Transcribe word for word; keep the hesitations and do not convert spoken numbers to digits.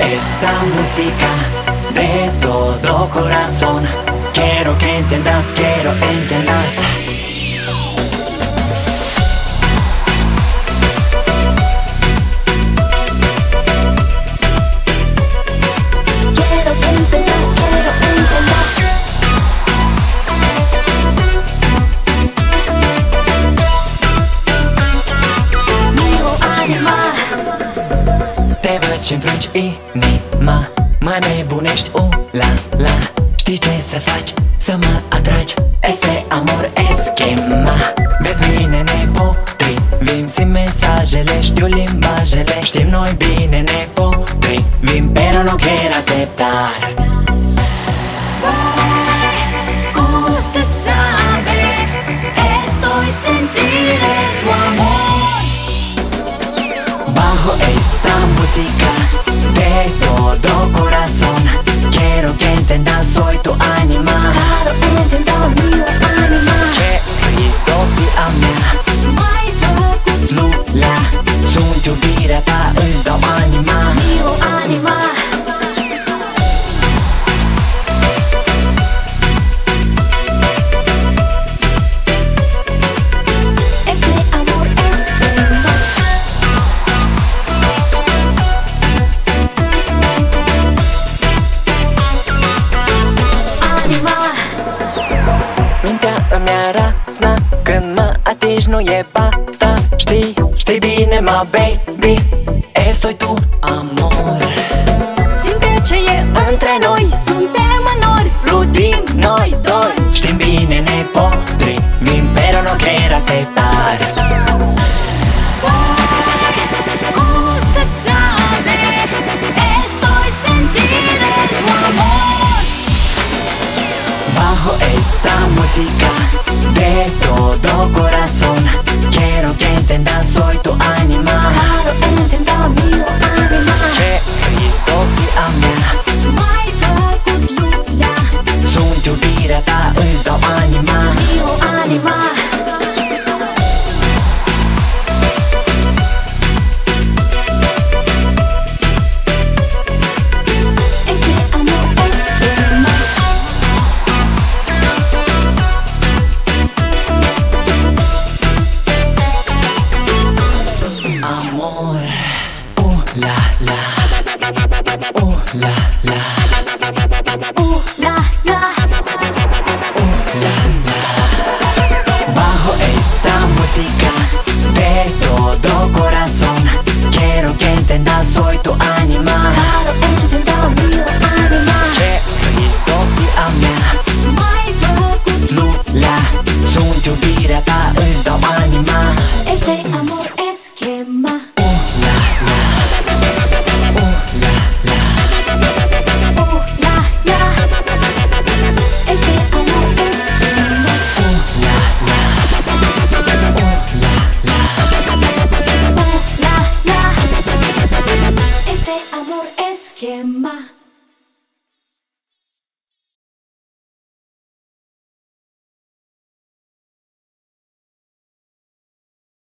esta música de todo corazón. Quiero que entiendas, quiero entiendas. Ce-mi frângi inima, mă nebunești, uh, la, la. Știi ce să faci, să mă atragi. Este amor, eschema. Vezi bine, ne potrivim. Simt mesajele, știu limbajele. Știm noi bine, ne potrivim. Pero no quiero aceptar. Usted sabe, estoy sentiré tu amor. Bajo esta música de todo corazón, quiero que entiendas, soy tu anima. Claro, entiendo mi anima. Fericit-o a mea, M-ai făcut Lula, sunt iubirea ta, îți dau anima. mio anima. Este amor, esquema. Anima. Mintea îmi arată când mă atingi, nu e basta. Știi, știi bine, mă, baby, estoy tu amor. Simte ce e între noi, suntem în nori, plutim noi doi. Știm bine, ne potrivim, pero no quiero aceptar. Usted sabe, estoy sentiré tu amor. Bajo esta música de todo corazón, quiero que entiendas, soy tu anima. Claro, entiendo mi anima. Fericit-o a mea,